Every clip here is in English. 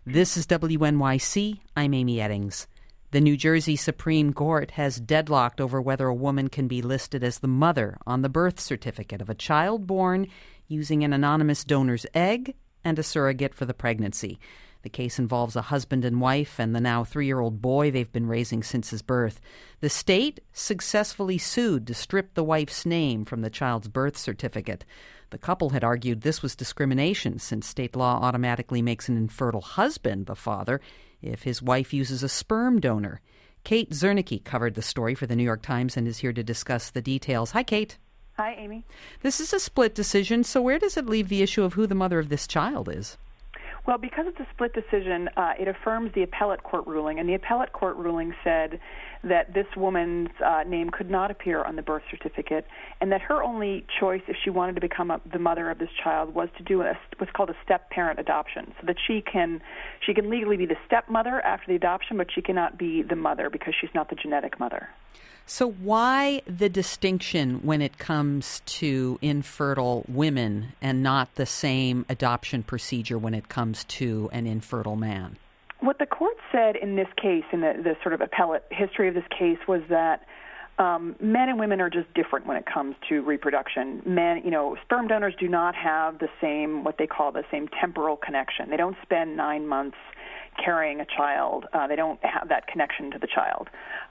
This is WNYC. I'm Amy Eddings. The New Jersey Supreme Court has deadlocked over whether a woman can be listed as the mother on the birth certificate of a child born using an anonymous donor's egg and a surrogate for the pregnancy. The case involves a husband and wife and the now 3-year-old boy they've been raising since his birth. The state successfully sued to strip the wife's name from the child's birth certificate. The couple had argued this was discrimination since state law automatically makes an infertile husband the father if his wife uses a sperm donor. Kate Zernike covered the story for the New York Times and is here to discuss the details. Hi, Kate. Hi, Amy. This is a split decision, so where does it leave the issue of who the mother of this child is? Well, because it's a split decision, it affirms the appellate court ruling, and the appellate court ruling said that this woman's name could not appear on the birth certificate, and that her only choice, if she wanted to become the mother of this child, was to do what's called a step-parent adoption, so that she can legally be the stepmother after the adoption, but she cannot be the mother because she's not the genetic mother. So why the distinction when it comes to infertile women and not the same adoption procedure when it comes to an infertile man? What the court said in this case, in the sort of appellate history of this case, was that men and women are just different when it comes to reproduction. Sperm donors do not have the same, what they call the same temporal connection. They don't spend 9 months carrying a child. They don't have that connection to the child.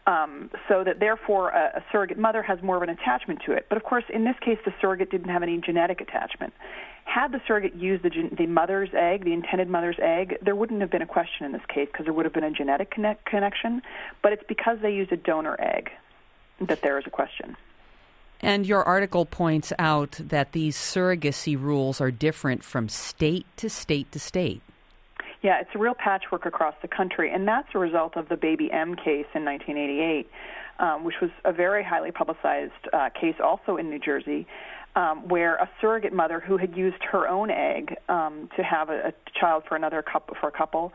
So that therefore a surrogate mother has more of an attachment to it. But of course, in this case, the surrogate didn't have any genetic attachment. Had the surrogate used the mother's egg, the intended mother's egg, there wouldn't have been a question in this case because there would have been a genetic connection. But it's because they used a donor egg that there is a question. And your article points out that these surrogacy rules are different from state to state to state. Yeah, it's a real patchwork across the country, and that's a result of the Baby M case in 1988, which was a very highly publicized case also in New Jersey, where a surrogate mother who had used her own egg to have a child for a couple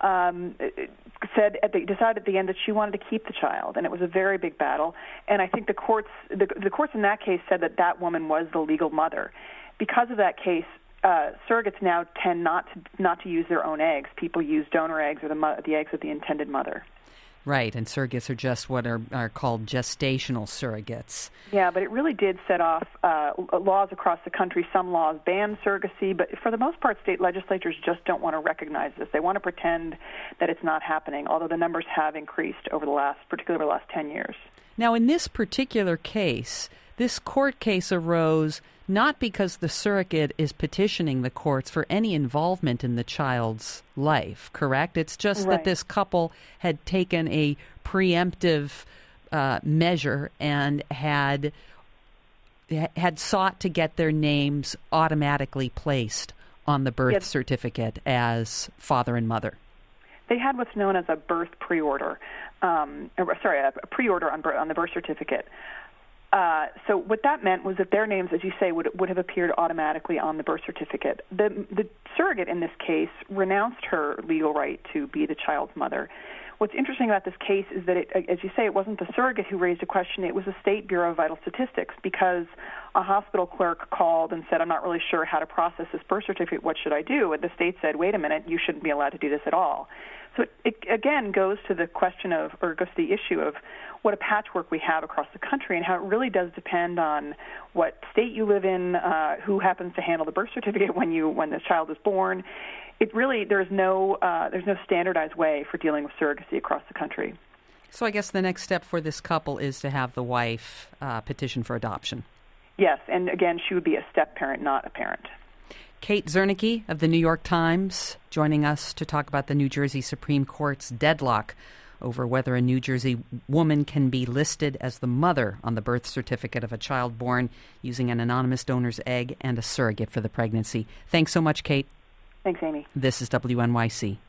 decided at the end that she wanted to keep the child, and it was a very big battle. And I think the courts in that case said that woman was the legal mother. Because of that case, surrogates now tend not to use their own eggs. People use donor eggs or the eggs of the intended mother. Right, and surrogates are just what are called gestational surrogates. Yeah, but it really did set off laws across the country. Some laws ban surrogacy, but for the most part, state legislatures just don't want to recognize this. They want to pretend that it's not happening, although the numbers have increased particularly over the last 10 years. Now, in this particular case, this court case arose not because the surrogate is petitioning the courts for any involvement in the child's life, correct? It's just that this couple had taken a preemptive measure and had sought to get their names automatically placed on the birth certificate as father and mother. They had what's known as a birth pre-order, a pre-order on the birth certificate. So what that meant was that their names, as you say, would have appeared automatically on the birth certificate. The surrogate in this case renounced her legal right to be the child's mother. What's interesting about this case is that, as you say, it wasn't the surrogate who raised a question. It was the State Bureau of Vital Statistics, because a hospital clerk called and said, I'm not really sure how to process this birth certificate. What should I do? And the state said, wait a minute, you shouldn't be allowed to do this at all. So it again goes to the question goes to the issue of what a patchwork we have across the country, and how it really does depend on what state you live in, who happens to handle the birth certificate when the child is born. There's no standardized way for dealing with surrogacy across the country. So I guess the next step for this couple is to have the wife petition for adoption. Yes, and again, she would be a step-parent, not a parent. Kate Zernike of the New York Times joining us to talk about the New Jersey Supreme Court's deadlock over whether a New Jersey woman can be listed as the mother on the birth certificate of a child born using an anonymous donor's egg and a surrogate for the pregnancy. Thanks so much, Kate. Thanks, Amy. This is WNYC.